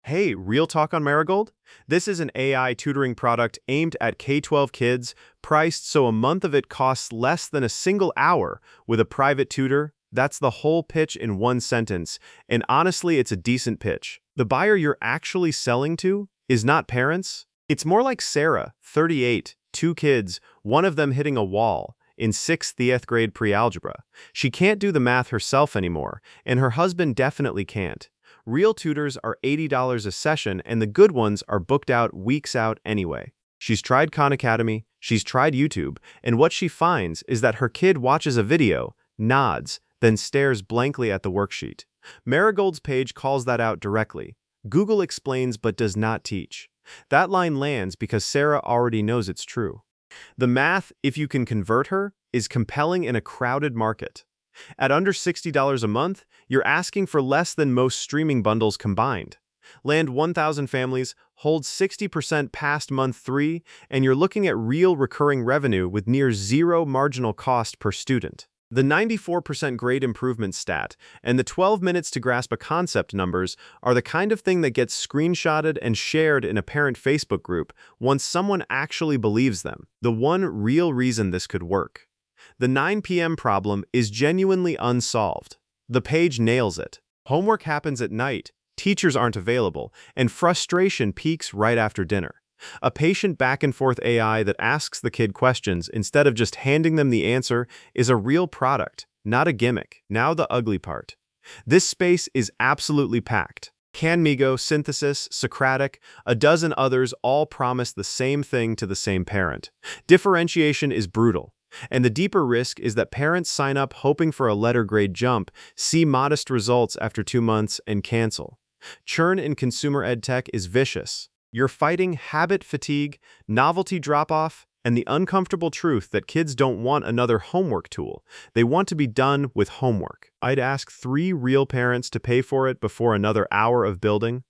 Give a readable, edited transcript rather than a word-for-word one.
Hey, Real Talk on Marigold? This is an AI tutoring product aimed at K-12 kids, priced so a month of it costs less than a single hour with a private tutor. That's the whole pitch in one sentence, and honestly, it's a decent pitch. The buyer you're actually selling to is not parents. It's more like Sarah, 38, two kids, one of them hitting a wall, in 6th grade pre-algebra. She can't do the math herself anymore, and her husband definitely can't. Real tutors are $80 a session, and the good ones are booked out weeks out anyway. She's tried Khan Academy, she's tried YouTube, and what she finds is that her kid watches a video, nods, then stares blankly at the worksheet. Marigold's page calls that out directly. Google explains but does not teach. That line lands because Sarah already knows it's true. The math, if you can convert her, is compelling in a crowded market. At under $60 a month, you're asking for less than most streaming bundles combined. Land 1,000 families, hold 60% past month 3, and you're looking at real recurring revenue with near zero marginal cost per student. The 94% grade improvement stat and the 12 minutes to grasp a concept numbers are the kind of thing that gets screenshotted and shared in a parent Facebook group once someone actually believes them. The one real reason this could work. The 9 p.m. problem is genuinely unsolved. The page nails it. Homework happens at night, teachers aren't available, and frustration peaks right after dinner. A patient back-and-forth AI that asks the kid questions instead of just handing them the answer is a real product, not a gimmick. Now the ugly part. This space is absolutely packed. Canmigo, Synthesis, Socratic, a dozen others all promise the same thing to the same parent. Differentiation is brutal. And the deeper risk is that parents sign up hoping for a letter grade jump, see modest results after 2 months, and cancel. Churn in consumer ed tech is vicious. You're fighting habit fatigue, novelty drop-off, and the uncomfortable truth that kids don't want another homework tool. They want to be done with homework. I'd ask 3 real parents to pay for it before another hour of building.